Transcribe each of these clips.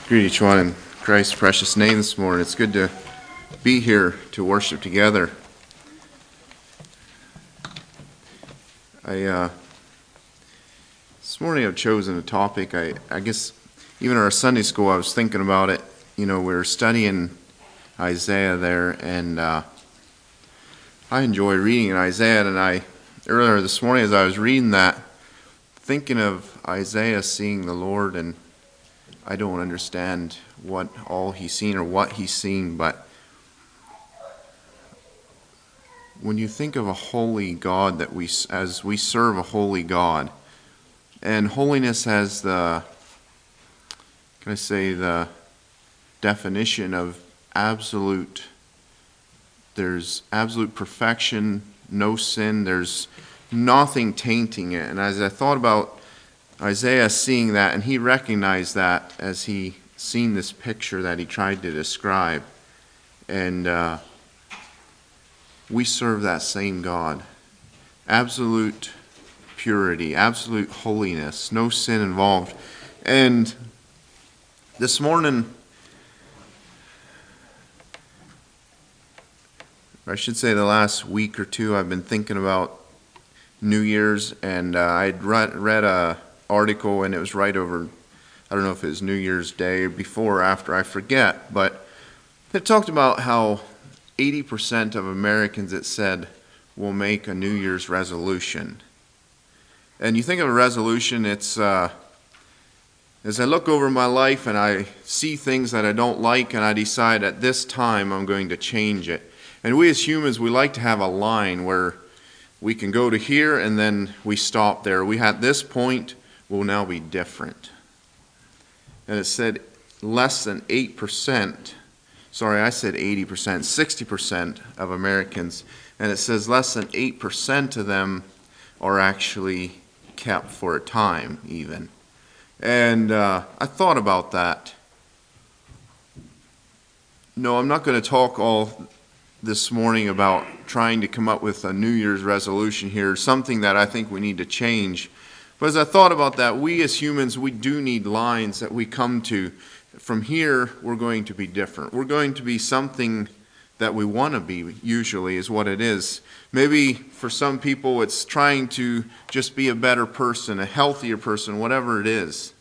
Greet each one in Christ's precious name this morning. It's good to be here to worship together. This morning I've chosen a topic. I guess even in our Sunday school I was thinking about it. We were studying Isaiah there, and I enjoy reading in Isaiah. And earlier this morning as I was reading that, thinking of Isaiah seeing the Lord, and I don't understand what all he's seen or what he's seen, but when you think of a holy God, as we serve a holy God, and holiness has the definition of absolute. There's absolute perfection, no sin, there's nothing tainting it. And as I thought about Isaiah seeing that, and he recognized that as he seen this picture that he tried to describe. And we serve that same God. Absolute purity, absolute holiness, no sin involved. And this morning, or I should say the last week or two, I've been thinking about New Year's, and I'd read a article, and it was right over, I don't know if it was New Year's Day or before or after, I forget, but it talked about how 80% of Americans, it said, will make a New Year's resolution. And you think of a resolution, it's as I look over my life and I see things that I don't like, and I decide at this time I'm going to change it. And we as humans, we like to have a line where we can go to here and then we stop there. We at this point will now be different. And it said less than 8%, sorry, I said 80%, 60% of Americans, and it says less than 8% of them are actually kept for a time even. And I thought about that. No, I'm not going to talk all this morning about trying to come up with a New Year's resolution here, something that I think we need to change. But as I thought about that, we as humans, we do need lines that we come to. From here, we're going to be different. We're going to be something that we want to be, usually, is what it is. Maybe for some people, it's trying to just be a better person, a healthier person, whatever it is.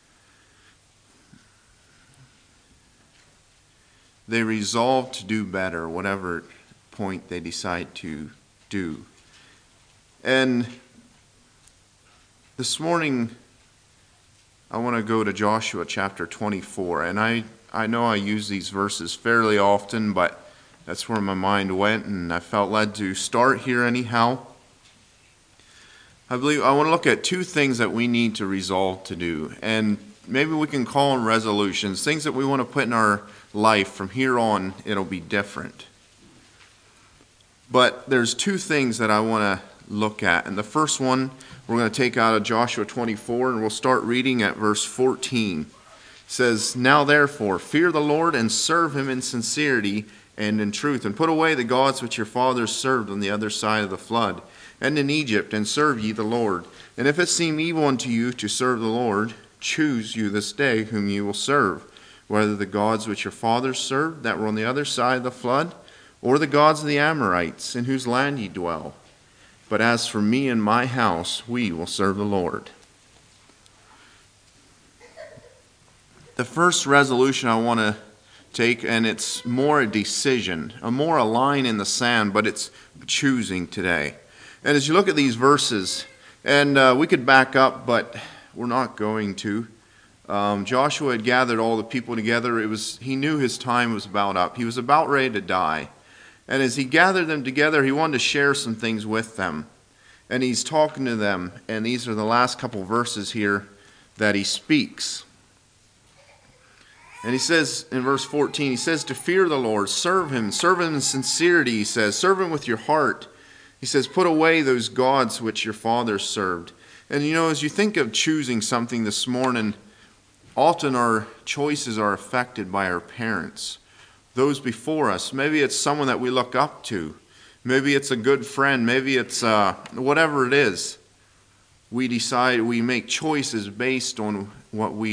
They resolve to do better, whatever point they decide to do. And this morning, I want to go to Joshua chapter 24. And I know I use these verses fairly often, but that's where my mind went, and I felt led to start here anyhow. I want to look at two things that we need to resolve to do. And maybe we can call them resolutions, things that we want to put in our life. From here on, it'll be different. But there's two things that I want to look at. And the first one, we're going to take out of Joshua 24, and we'll start reading at verse 14. It says, "Now therefore, fear the Lord and serve him in sincerity and in truth, and put away the gods which your fathers served on the other side of the flood, and in Egypt, and serve ye the Lord. And if it seem evil unto you to serve the Lord, choose you this day whom you will serve, whether the gods which your fathers served that were on the other side of the flood, or the gods of the Amorites, in whose land ye dwell. But as for me and my house, we will serve the Lord." The first resolution I want to take, and it's more a decision, more a line in the sand, but it's choosing today. And as you look at these verses, and we could back up, but we're not going to. Joshua had gathered all the people together. He knew his time was about up. He was about ready to die. And as he gathered them together, he wanted to share some things with them. And he's talking to them, and these are the last couple verses here that he speaks. And he says in verse 14, he says to fear the Lord, serve him in sincerity, he says. Serve him with your heart. He says, put away those gods which your fathers served. And as you think of choosing something this morning, often our choices are affected by our parents, those before us. Maybe it's someone that we look up to. Maybe it's a good friend. Maybe it's whatever it is. We make choices based on what we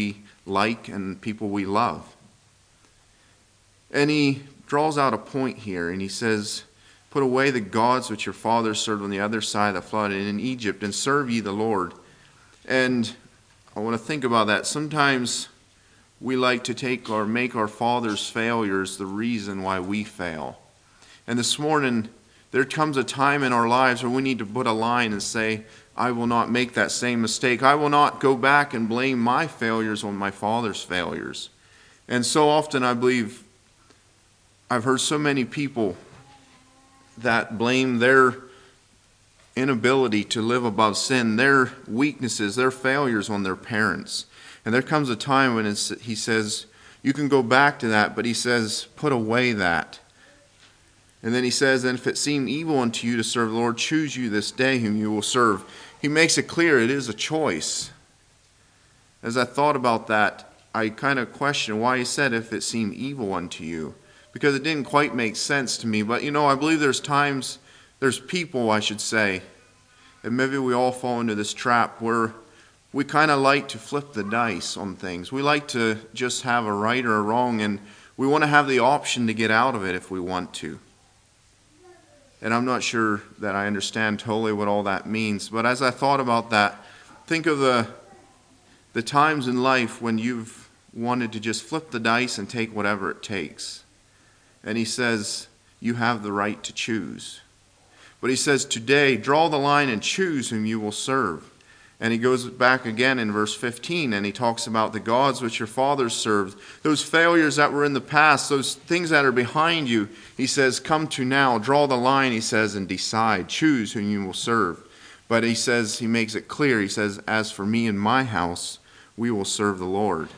like and people we love. And he draws out a point here, and he says, put away the gods which your fathers served on the other side of the flood and in Egypt, and serve ye the Lord. And I want to think about that. Sometimes we like to take or make our fathers' failures the reason why we fail. And this morning, there comes a time in our lives where we need to put a line and say, I will not make that same mistake. I will not go back and blame my failures on my father's failures. And so often I believe I've heard so many people that blame their inability to live above sin, their weaknesses, their failures on their parents. And there comes a time when he says, you can go back to that, but he says, put away that. And then he says, and if it seem evil unto you to serve the Lord, choose you this day whom you will serve. He makes it clear it is a choice. As I thought about that, I kind of questioned why he said, if it seem evil unto you. Because it didn't quite make sense to me. But I believe there's people, I should say, and maybe we all fall into this trap where we kind of like to flip the dice on things. We like to just have a right or a wrong, and we want to have the option to get out of it if we want to. And I'm not sure that I understand totally what all that means. But as I thought about that, think of the times in life when you've wanted to just flip the dice and take whatever it takes. And he says, you have the right to choose. But he says, today, draw the line and choose whom you will serve. And he goes back again in verse 15, and he talks about the gods which your fathers served, those failures that were in the past, those things that are behind you. He says, come to now, draw the line, he says, and decide, choose whom you will serve. But he says, he makes it clear, he says, as for me and my house, we will serve the Lord.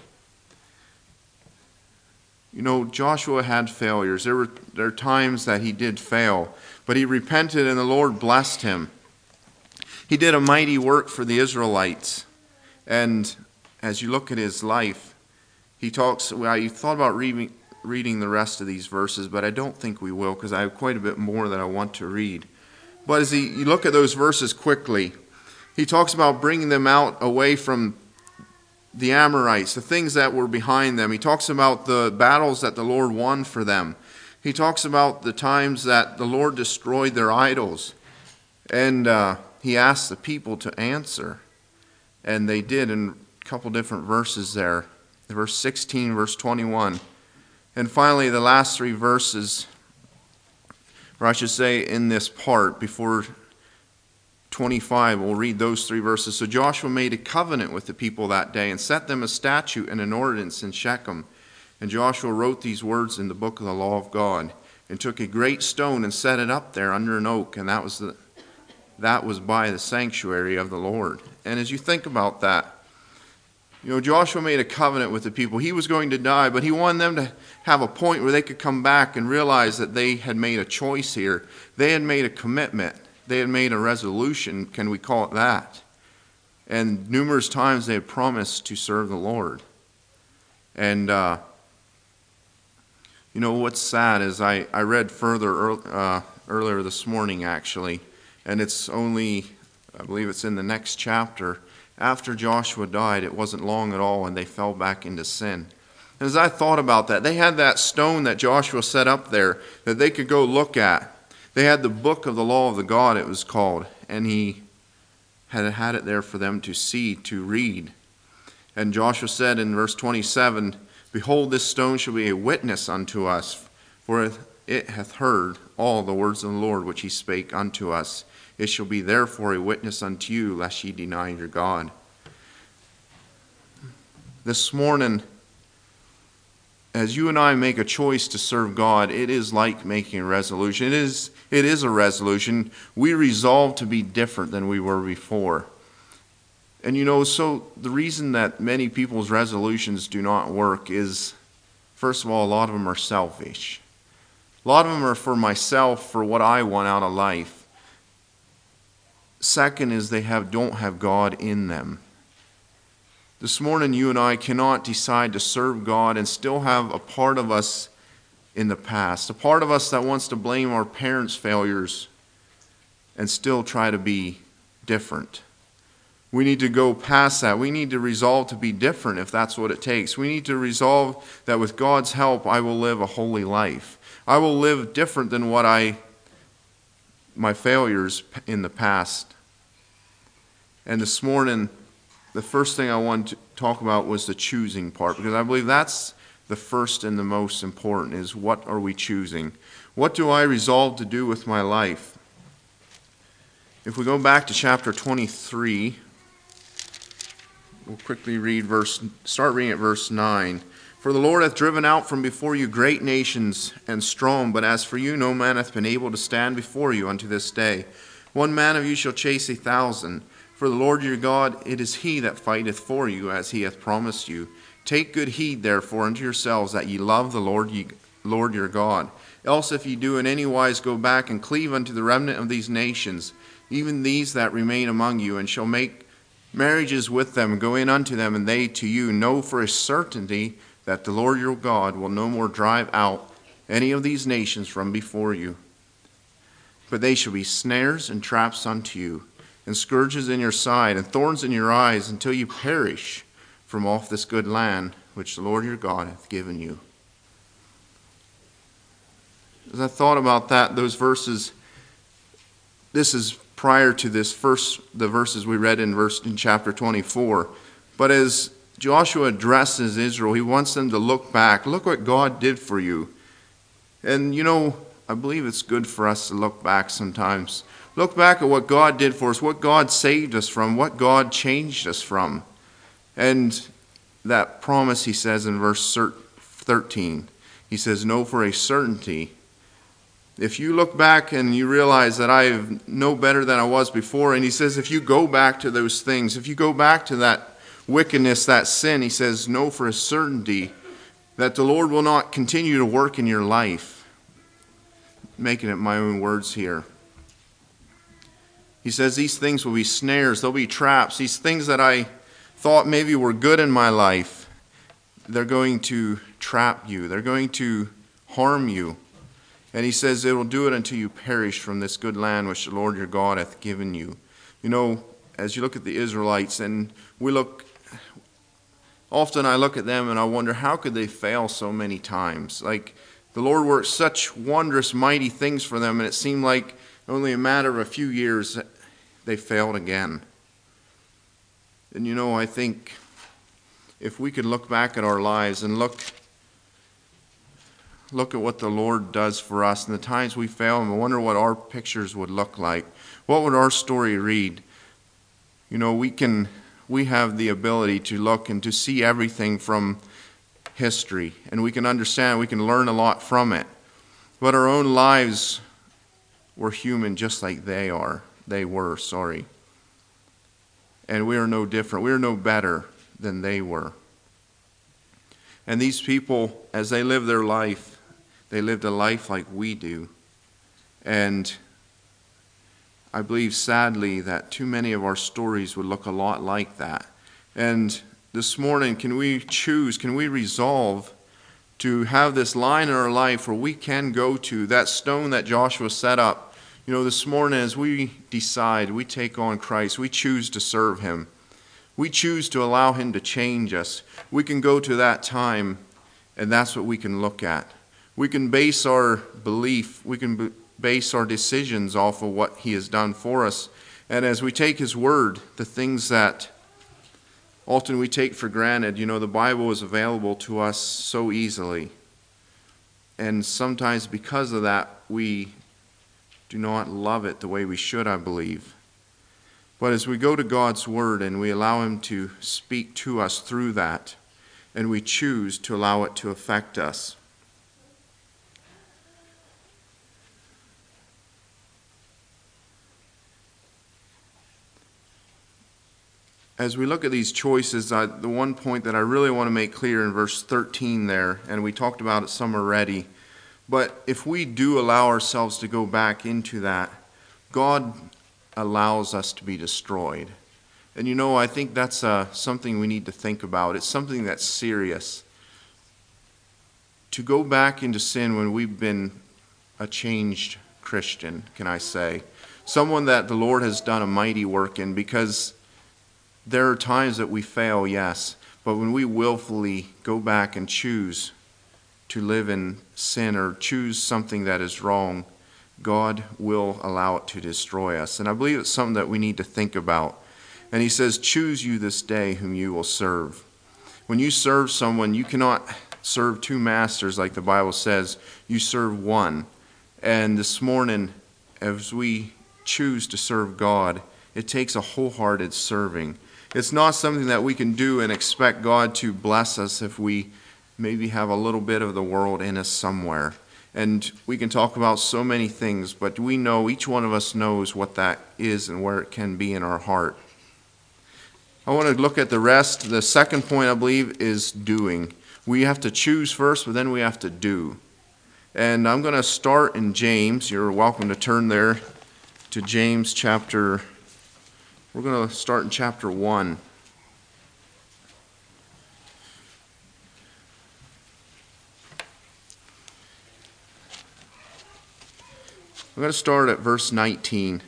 Joshua had failures. There are times that he did fail, but he repented and the Lord blessed him. He did a mighty work for the Israelites. And as you look at his life, he talks, I thought about reading the rest of these verses, but I don't think we will because I have quite a bit more that I want to read. But as you look at those verses quickly, he talks about bringing them out away from the Amorites, the things that were behind them. He talks about the battles that the Lord won for them. He talks about the times that the Lord destroyed their idols. And he asked the people to answer. And they did in a couple different verses there. Verse 16, verse 21. And finally, the last three verses, or I should say in this part, before 25, we'll read those three verses. So Joshua made a covenant with the people that day and set them a statute and an ordinance in Shechem. And Joshua wrote these words in the book of the law of God and took a great stone and set it up there under an oak. And that was by the sanctuary of the Lord. And as you think about that, Joshua made a covenant with the people. He was going to die, but he wanted them to have a point where they could come back and realize that they had made a choice here. They had made a commitment. They had made a resolution, can we call it that? And numerous times they had promised to serve the Lord. And, what's sad is I read further earlier this morning, actually, and it's only, I believe it's in the next chapter. After Joshua died, it wasn't long at all, and they fell back into sin. And as I thought about that, they had that stone that Joshua set up there that they could go look at. They had the book of the law of the God, it was called, and he had it there for them to see, to read. And Joshua said in verse 27, behold, this stone shall be a witness unto us, for it hath heard all the words of the Lord which he spake unto us. It shall be therefore a witness unto you, lest ye deny your God. This morning, as you and I make a choice to serve God, it is like making a resolution. It is a resolution. We resolve to be different than we were before. And so the reason that many people's resolutions do not work is, first of all, a lot of them are selfish. A lot of them are for myself, for what I want out of life. Second is they don't have God in them. This morning, you and I cannot decide to serve God and still have a part of us in the past, a part of us that wants to blame our parents' failures and still try to be different. We need to go past that. We need to resolve to be different if that's what it takes. We need to resolve that with God's help, I will live a holy life. I will live different than my failures in the past. And this morning, the first thing I wanted to talk about was the choosing part, because I believe that's the first and the most important, is what are we choosing? What do I resolve to do with my life? If we go back to chapter 23, we'll quickly start reading at verse 9. For the Lord hath driven out from before you great nations and strong, but as for you, no man hath been able to stand before you unto this day. 1 man of you shall chase 1,000. For the Lord your God, it is he that fighteth for you, as he hath promised you. Take good heed, therefore, unto yourselves, that ye love the Lord your God. Else if ye do in any wise go back and cleave unto the remnant of these nations, even these that remain among you, and shall make marriages with them, go in unto them, and they to you, know for a certainty that the Lord your God will no more drive out any of these nations from before you. But they shall be snares and traps unto you, and scourges in your side, and thorns in your eyes, until you perish from off this good land which the Lord your God hath given you. As I thought about those verses, this is prior to the verses we read in chapter 24. But as Joshua addresses Israel, he wants them to look back. Look what God did for you. And I believe it's good for us to look back sometimes. Look back at what God did for us, what God saved us from, what God changed us from. And that promise, he says in verse 13, he says, know for a certainty. If you look back and you realize that I am no better than I was before, and he says if you go back to those things, if you go back to that wickedness, that sin, he says know for a certainty that the Lord will not continue to work in your life. Making it my own words here. He says these things will be snares, they'll be traps. These things that I thought maybe were good in my life, they're going to trap you. They're going to harm you. And he says it will do it until you perish from this good land which the Lord your God hath given you. As you look at the Israelites, and often I look at them and I wonder, how could they fail so many times? Like, the Lord worked such wondrous, mighty things for them, and it seemed like only a matter of a few years they failed again. And I think if we could look back at our lives and look at what the Lord does for us and the times we fail, and wonder what our pictures would look like. What would our story read? We have the ability to look and to see everything from history, and we can understand, we can learn a lot from it. But our own lives were human just like they were. And we are no different. We are no better than they were. And these people, as they lived their life, they lived a life like we do. And I believe, sadly, that too many of our stories would look a lot like that. And this morning, can we resolve to have this line in our life where we can go to that stone that Joshua set up? This morning, as we decide, we take on Christ, we choose to serve him. We choose to allow him to change us. We can go to that time, and that's what we can look at. We can base our belief, we can base our decisions off of what he has done for us. And as we take his word, the things that often we take for granted, the Bible is available to us so easily. And sometimes because of that, we do not love it the way we should, I believe. But as we go to God's word and we allow him to speak to us through that, and we choose to allow it to affect us, as we look at these choices, the one point that I really want to make clear in verse 13 there, and we talked about it some already, but if we do allow ourselves to go back into that, God allows us to be destroyed. And I think that's something we need to think about. It's something that's serious. To go back into sin when we've been a changed Christian, can I say? Someone that the Lord has done a mighty work in, because There are times that we fail, yes, but when we willfully go back and choose to live in sin or choose something that is wrong, God will allow it to destroy us. And I believe it's something that we need to think about. And he says, choose you this day whom you will serve. When you serve someone, you cannot serve two masters like the Bible says. You serve one. And this morning, as we choose to serve God, it takes a wholehearted serving. It's not something that we can do and expect God to bless us if we maybe have a little bit of the world in us somewhere. And we can talk about so many things, but we know, each one of us knows what that is and where it can be in our heart. I want to look at the rest. The second point, I believe, is doing. We have to choose first, but then we have to do. And I'm going to start in James. You're welcome to turn there to James chapter. We're going to start in chapter 1. I'm going to start at verse 19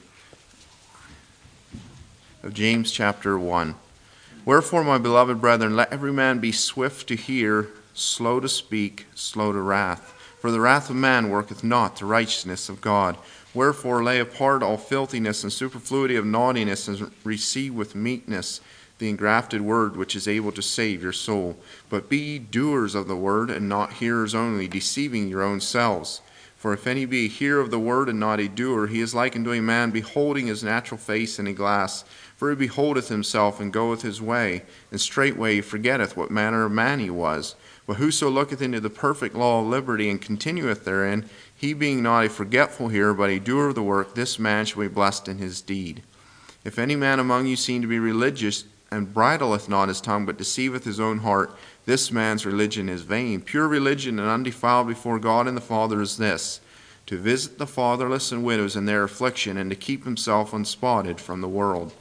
of James chapter 1. Wherefore, my beloved brethren, let every man be swift to hear, slow to speak, slow to wrath. For the wrath of man worketh not the righteousness of God. Wherefore, lay apart all filthiness and superfluity of naughtiness, and receive with meekness the engrafted word, which is able to save your soul. But be ye doers of the word, and not hearers only, deceiving your own selves. For if any be a hearer of the word and not a doer, he is like unto a man beholding his natural face in a glass. For he beholdeth himself, and goeth his way, and straightway he forgetteth what manner of man he was. But whoso looketh into the perfect law of liberty, and continueth therein, he being not a forgetful hearer, but a doer of the work, this man shall be blessed in his deed. If any man among you seem to be religious, and bridleth not his tongue, but deceiveth his own heart, this man's religion is vain. Pure religion and undefiled before God and the Father is this, to visit the fatherless and widows in their affliction, and to keep himself unspotted from the world.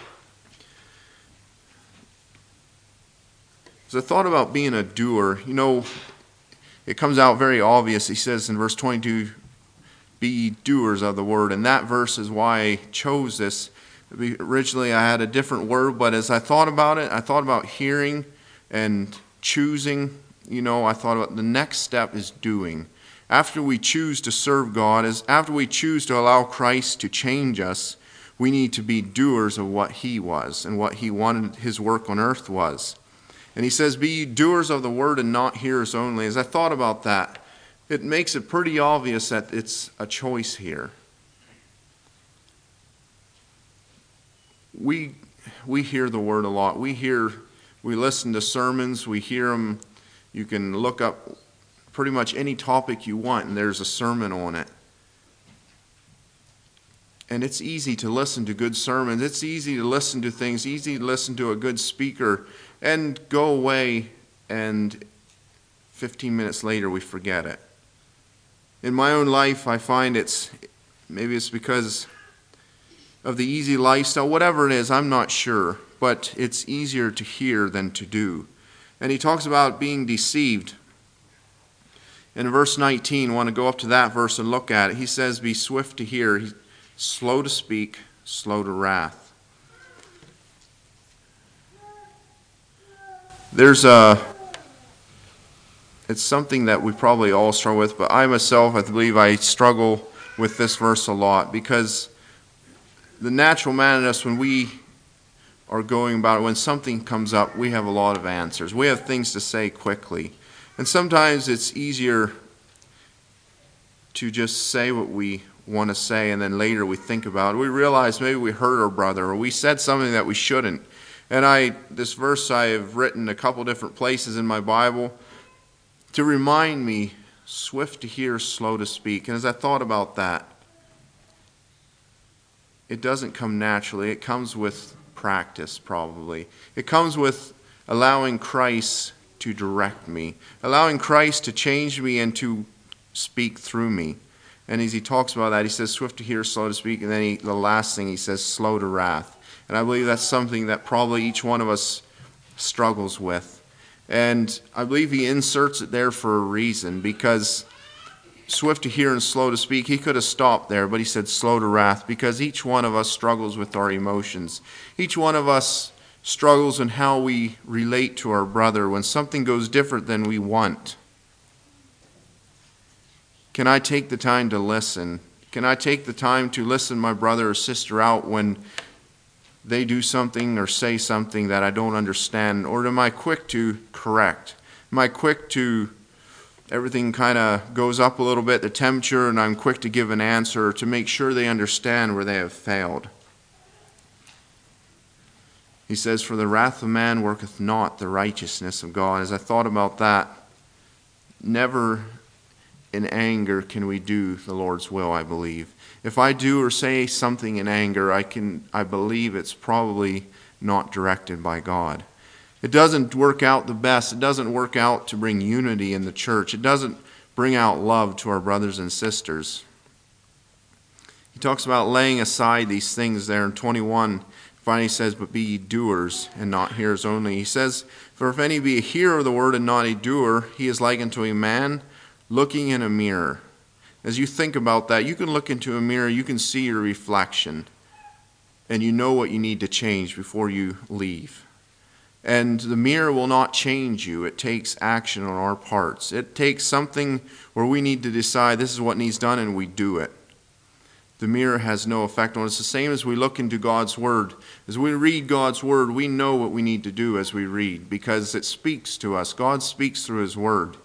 As I thought about being a doer, it comes out very obvious. He says in verse 22, be ye doers of the word. And that verse is why I chose this. Originally I had a different word, but as I thought about it, I thought about hearing and choosing. I thought about the next step is doing. After we choose to serve God, after we choose to allow Christ to change us, we need to be doers of what he was and what he wanted his work on earth was. And he says, be ye doers of the word and not hearers only. As I thought about that, it makes it pretty obvious that it's a choice here. We hear the word a lot. We listen to sermons. We hear them. You can look up pretty much any topic you want, and there's a sermon on it. And it's easy to listen to good sermons. It's easy to listen to things, easy to listen to a good speaker, and go away, and 15 minutes later we forget it. In my own life, I find maybe it's because of the easy lifestyle, whatever it is, I'm not sure, but it's easier to hear than to do. And he talks about being deceived. In verse 19, I want to go up to that verse and look at it. He says, be swift to hear, slow to speak, slow to wrath. It's something that we probably all struggle with, but I myself, I believe I struggle with this verse a lot, because the natural man in us, when we are going about it, when something comes up, we have a lot of answers. We have things to say quickly. And sometimes it's easier to just say what we want to say, and then later we think about it. We realize maybe we hurt our brother, or we said something that we shouldn't. And this verse I have written a couple different places in my Bible to remind me, swift to hear, slow to speak. And as I thought about that, it doesn't come naturally. It comes with practice, probably. It comes with allowing Christ to direct me, allowing Christ to change me and to speak through me. And as he talks about that, he says, swift to hear, slow to speak. And then the last thing he says, slow to wrath. And I believe that's something that probably each one of us struggles with. And I believe he inserts it there for a reason, because swift to hear and slow to speak, he could have stopped there, but he said slow to wrath, because each one of us struggles with our emotions. Each one of us struggles in how we relate to our brother when something goes different than we want? Can I take the time to listen? Can I take the time to listen my brother or sister out when they do something or say something that I don't understand? Or am I quick to correct? Am I quick to, everything kind of goes up a little bit, the temperature, and I'm quick to give an answer to make sure they understand where they have failed? He says, for the wrath of man worketh not the righteousness of God. As I thought about that, never in anger can we do the Lord's will, I believe. If I do or say something in anger, I believe it's probably not directed by God. It doesn't work out the best. It doesn't work out to bring unity in the church. It doesn't bring out love to our brothers and sisters. He talks about laying aside these things there in 21. Finally he says, but be ye doers and not hearers only. He says, for if any be a hearer of the word and not a doer, he is like unto a man looking in a mirror. As you think about that, you can look into a mirror, you can see your reflection, and you know what you need to change before you leave. And the mirror will not change you. It takes action on our parts. It takes something where we need to decide this is what needs done, and we do it. The mirror has no effect on us. It's the same as we look into God's Word. As we read God's Word, we know what we need to do as we read because it speaks to us. God speaks through His Word.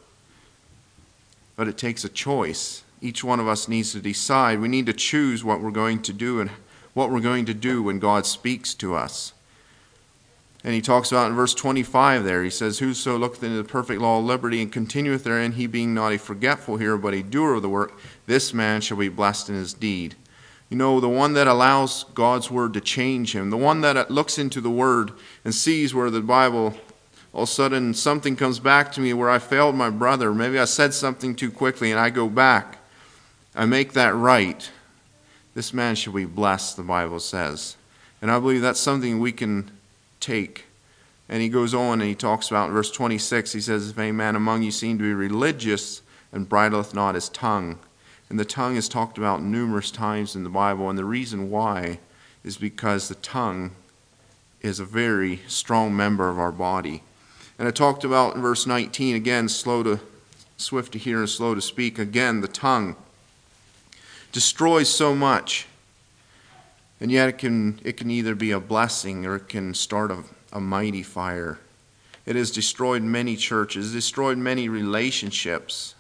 But it takes a choice. Each one of us needs to decide. We need to choose what we're going to do and what we're going to do when God speaks to us. And he talks about in verse 25 there, he says, whoso looketh into the perfect law of liberty and continueth therein, he being not a forgetful hearer, but a doer of the work, this man shall be blessed in his deed. You know, the one that allows God's word to change him, the one that looks into the word and sees where the Bible, all of a sudden something comes back to me where I failed my brother. Maybe I said something too quickly and I go back. I make that right. This man shall be blessed, the Bible says. And I believe that's something we can take. And he goes on and he talks about in verse 26, he says, if any man among you seem to be religious and bridleth not his tongue. And the tongue is talked about numerous times in the Bible, and the reason why is because the tongue is a very strong member of our body. And I talked about in verse 19, again, swift to hear and slow to speak. Again, the tongue destroys so much. And yet it can either be a blessing or it can start a mighty fire. It has destroyed many churches, destroyed many relationships.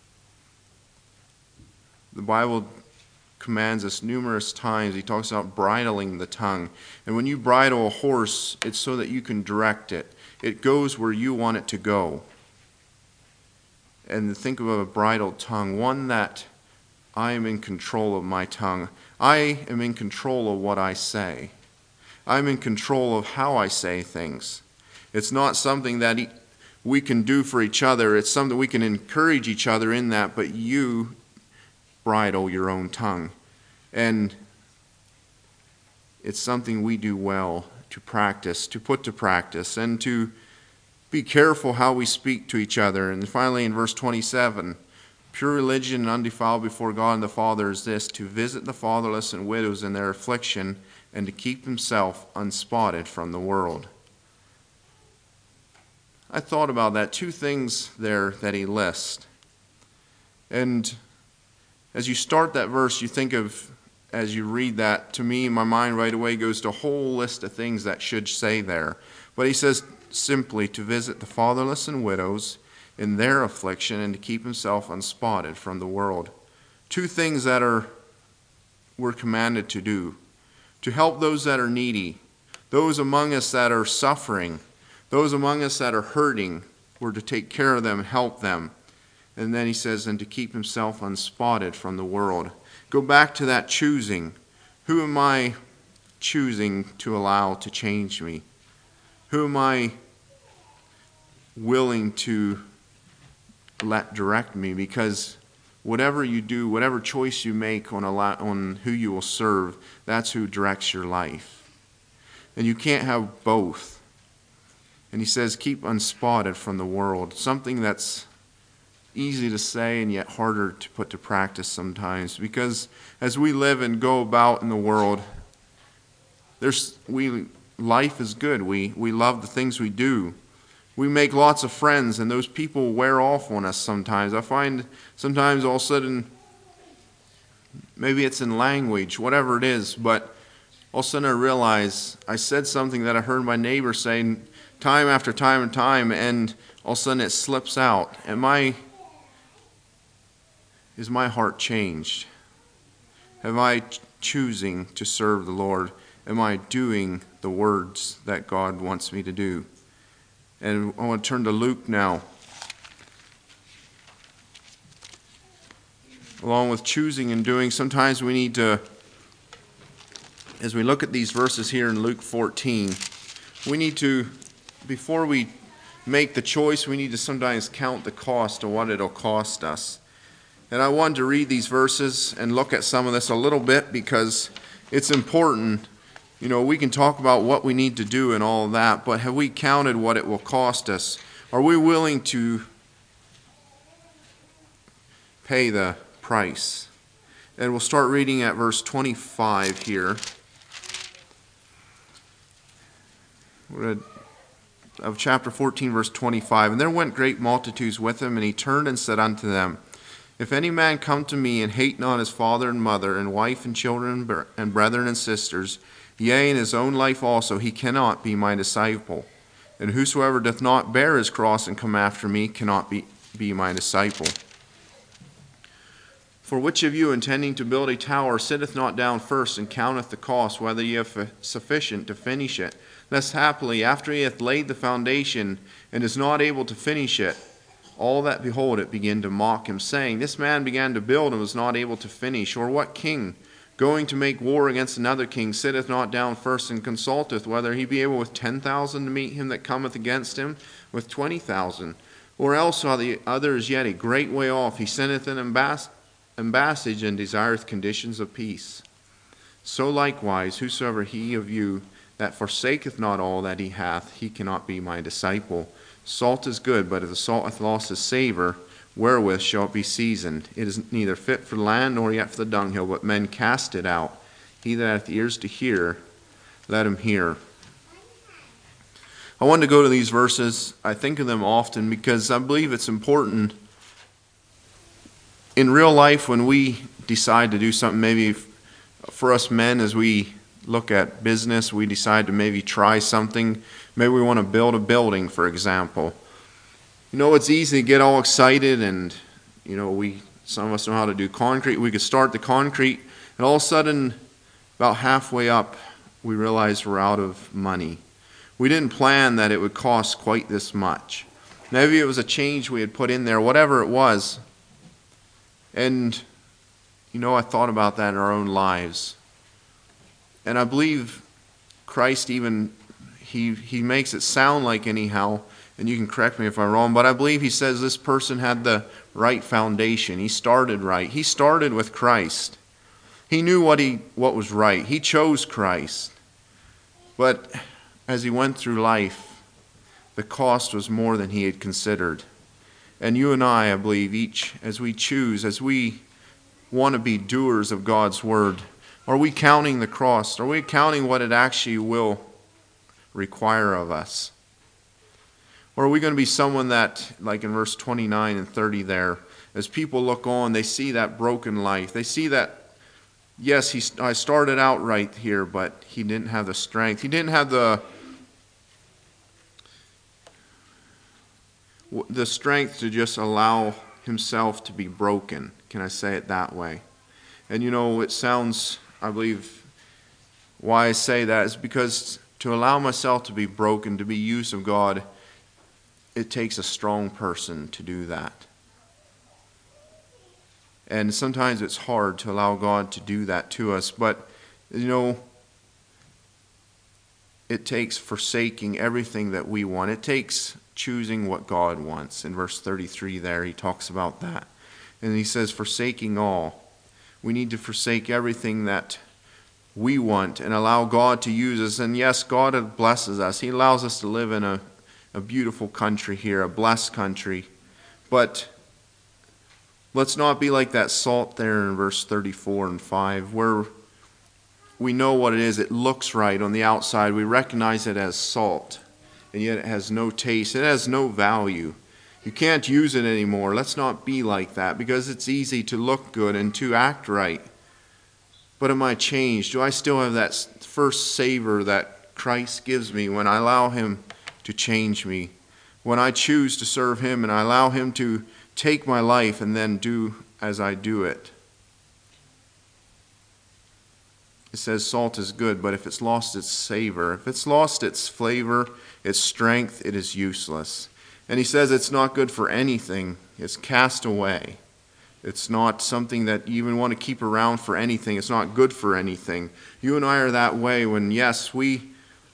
The Bible commands us numerous times. He talks about bridling the tongue. And when you bridle a horse, it's so that you can direct it. It goes where you want it to go. And think of a bridled tongue, one that I am in control of my tongue. I am in control of what I say. I'm in control of how I say things. It's not something that we can do for each other. It's something we can encourage each other in that, but you bridle your own tongue. And it's something we do well to practice, to put to practice, and to be careful how we speak to each other. And finally in verse 27, pure religion and undefiled before God and the Father is this, to visit the fatherless and widows in their affliction and to keep himself unspotted from the world. I thought about that. Two things there that he lists. And as you start that verse, you think of, as you read that, to me, my mind right away goes to a whole list of things that should say there. But he says simply to visit the fatherless and widows in their affliction and to keep himself unspotted from the world. Two things that we're commanded to do. To help those that are needy, those among us that are suffering, those among us that are hurting, we're to take care of them and help them. And then he says, and to keep himself unspotted from the world. Go back to that choosing. Who am I choosing to allow to change me? Who am I willing to let direct me? Because whatever you do, whatever choice you make on who you will serve, that's who directs your life. And you can't have both. And he says, keep unspotted from the world. Something that's easy to say and yet harder to put to practice sometimes. Because as we live and go about in the world, we life is good. We love the things we do. We make lots of friends, and those people wear off on us sometimes. I find sometimes all of a sudden, maybe it's in language, whatever it is, but all of a sudden I realize I said something that I heard my neighbor saying time after time and time, and all of a sudden it slips out. Is my heart changed? Am I choosing to serve the Lord? Am I doing the words that God wants me to do? And I want to turn to Luke now. Along with choosing and doing, sometimes we need to, as we look at these verses here in Luke 14, we need to, before we make the choice, we need to sometimes count the cost of what it'll cost us. And I wanted to read these verses and look at some of this a little bit because it's important. You know, we can talk about what we need to do and all of that, but have we counted what it will cost us? Are we willing to pay the price? And we'll start reading at verse 25 here of chapter 14, verse 25. And there went great multitudes with him, and he turned and said unto them, If any man come to me and hate not his father and mother and wife and children and brethren and sisters, yea, and his own life also, he cannot be my disciple. And whosoever doth not bear his cross and come after me cannot be my disciple. For which of you, intending to build a tower, sitteth not down first and counteth the cost, whether ye have sufficient to finish it? Lest haply, after he hath laid the foundation, and is not able to finish it, all that behold it begin to mock him, saying, This man began to build and was not able to finish. Or what king, going to make war against another king, sitteth not down first and consulteth whether he be able with 10,000 to meet him that cometh against him with 20,000? Or else while the other is yet a great way off, he sendeth an ambassage and desireth conditions of peace. So likewise, whosoever he of you that forsaketh not all that he hath, he cannot be my disciple. Salt is good, but if the salt hath lost his savour, wherewith shall it be seasoned? It is neither fit for the land nor yet for the dunghill, but men cast it out. He that hath ears to hear, let him hear. I want to go to these verses. I think of them often because I believe it's important in real life when we decide to do something. Maybe for us men, as we look at business, we decide to maybe try something. Maybe we want to build a building, for example. You know, it's easy to get all excited, and you know, some of us know how to do concrete. We could start the concrete, and all of a sudden, about halfway up, we realize we're out of money. We didn't plan that it would cost quite this much. Maybe it was a change we had put in there, whatever it was. And you know, I thought about that in our own lives. And I believe Christ even, he makes it sound like anyhow, and you can correct me if I'm wrong, but I believe he says this person had the right foundation. He started right. He started with Christ. He knew what was right. He chose Christ. But as he went through life, the cost was more than he had considered. And you and I believe, each as we choose, as we want to be doers of God's word, are we counting the cost? Are we counting what it actually will require of us? Or are we going to be someone that, like in verse 29 and 30 there, as people look on, they see that broken life. They see that, yes, I started out right here, but he didn't have the strength. He didn't have the strength to just allow himself to be broken. Can I say it that way? And you know, it sounds, I believe, why I say that is because to allow myself to be broken, to be used of God, it takes a strong person to do that. And sometimes it's hard to allow God to do that to us. But, you know, it takes forsaking everything that we want. It takes choosing what God wants. In verse 33 there, he talks about that. And he says, forsaking all. We need to forsake everything that we want and allow God to use us. And yes, God blesses us. He allows us to live in a beautiful country here, a blessed country. But let's not be like that salt there in verse 34 and 5, where we know what it is. It looks right on the outside. We recognize it as salt, and yet it has no taste. It has no value. You can't use it anymore. Let's not be like that, because it's easy to look good and to act right. But am I changed? Do I still have that first savor that Christ gives me when I allow Him to change me? When I choose to serve Him and I allow Him to take my life and then do as I do it? It says salt is good, but if it's lost its savor, if it's lost its flavor, its strength, it is useless. And he says it's not good for anything. It's cast away. It's not something that you even want to keep around for anything. It's not good for anything. You and I are that way when, yes, we've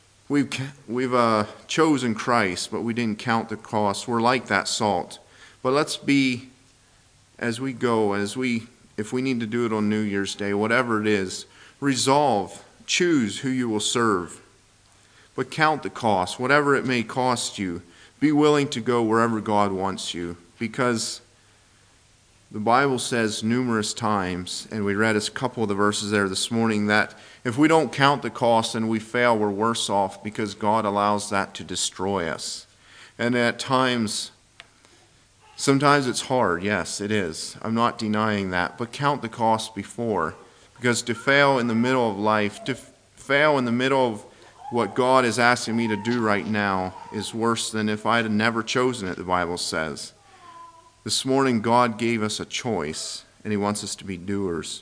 chosen Christ, but we didn't count the cost. We're like that salt. But let's be, as we go, if we need to do it on New Year's Day, whatever it is, resolve, choose who you will serve. But count the cost, whatever it may cost you. Be willing to go wherever God wants you, because the Bible says numerous times, and we read a couple of the verses there this morning, that if we don't count the cost and we fail, we're worse off, because God allows that to destroy us. And at times, sometimes it's hard. Yes, it is. I'm not denying that. But count the cost before, because to fail in the middle of life, to fail in the middle of what God is asking me to do right now is worse than if I had never chosen it, the Bible says. This morning, God gave us a choice, and He wants us to be doers.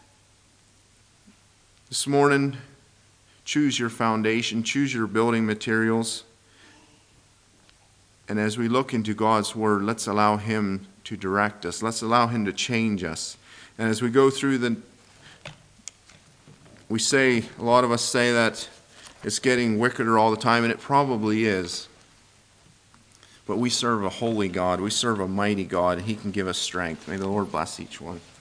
This morning, choose your foundation, choose your building materials. And as we look into God's Word, let's allow Him to direct us. Let's allow Him to change us. And as we go through a lot of us say that it's getting wickeder all the time, and it probably is. But we serve a holy God. We serve a mighty God, and He can give us strength. May the Lord bless each one.